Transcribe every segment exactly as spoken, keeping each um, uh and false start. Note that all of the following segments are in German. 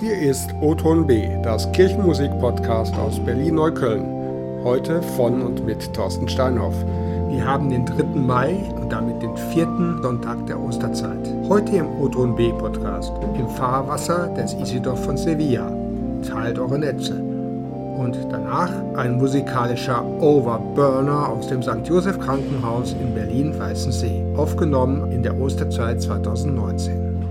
Hier ist O-Ton B, das Kirchenmusik-Podcast aus Berlin-Neukölln. Heute von und mit Thorsten Steinhoff. Wir haben den dritten Mai und damit den vierten Sonntag der Osterzeit. Heute im O-Ton B Podcast, im Fahrwasser des Isidor von Sevilla. Teilt eure Netze. Und danach ein musikalischer Overburner aus dem Sankt Joseph Krankenhaus in Berlin-Weißensee, aufgenommen in der Osterzeit zweitausendneunzehn.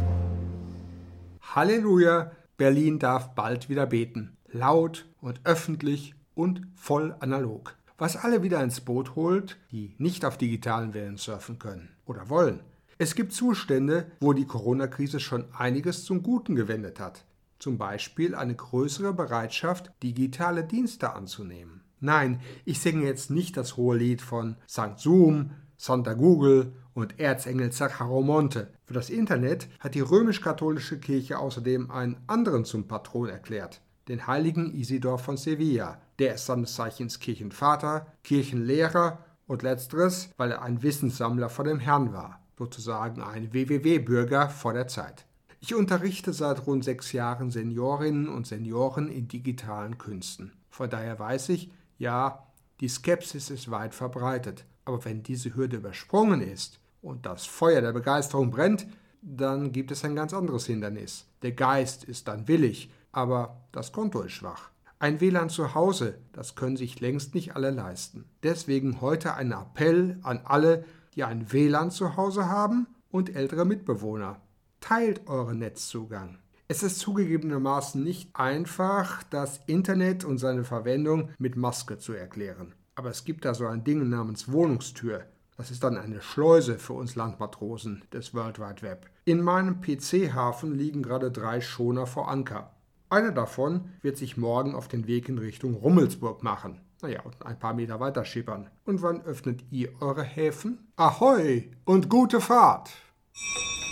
Halleluja, Berlin darf bald wieder beten. Laut und öffentlich und voll analog. Was alle wieder ins Boot holt, die nicht auf digitalen Wellen surfen können oder wollen. Es gibt Zustände, wo die Corona-Krise schon einiges zum Guten gewendet hat. Zum Beispiel eine größere Bereitschaft, digitale Dienste anzunehmen. Nein, ich singe jetzt nicht das hohe Lied von Sankt Zoom, Santa Google und Erzengel Zacharomonte. Für das Internet hat die römisch-katholische Kirche außerdem einen anderen zum Patron erklärt, den heiligen Isidor von Sevilla. Der ist seines Zeichens Kirchenvater, Kirchenlehrer und letzteres, weil er ein Wissenssammler vor dem Herrn war, sozusagen ein W W W-Bürger vor der Zeit. Ich unterrichte seit rund sechs Jahren Seniorinnen und Senioren in digitalen Künsten. Von daher weiß ich, ja, die Skepsis ist weit verbreitet. Aber wenn diese Hürde übersprungen ist und das Feuer der Begeisterung brennt, dann gibt es ein ganz anderes Hindernis. Der Geist ist dann willig, aber das Konto ist schwach. Ein W L A N zu Hause, das können sich längst nicht alle leisten. Deswegen heute ein Appell an alle, die ein W L A N zu Hause haben und ältere Mitbewohner. Teilt euren Netzzugang. Es ist zugegebenermaßen nicht einfach, das Internet und seine Verwendung mit Maske zu erklären. Aber es gibt da so ein Ding namens Wohnungstür. Das ist dann eine Schleuse für uns Landmatrosen des World Wide Web. In meinem P C-Hafen liegen gerade drei Schoner vor Anker. Einer davon wird sich morgen auf den Weg in Richtung Rummelsburg machen. Naja, und ein paar Meter weiter schippern. Und wann öffnet ihr eure Häfen? Ahoi und gute Fahrt!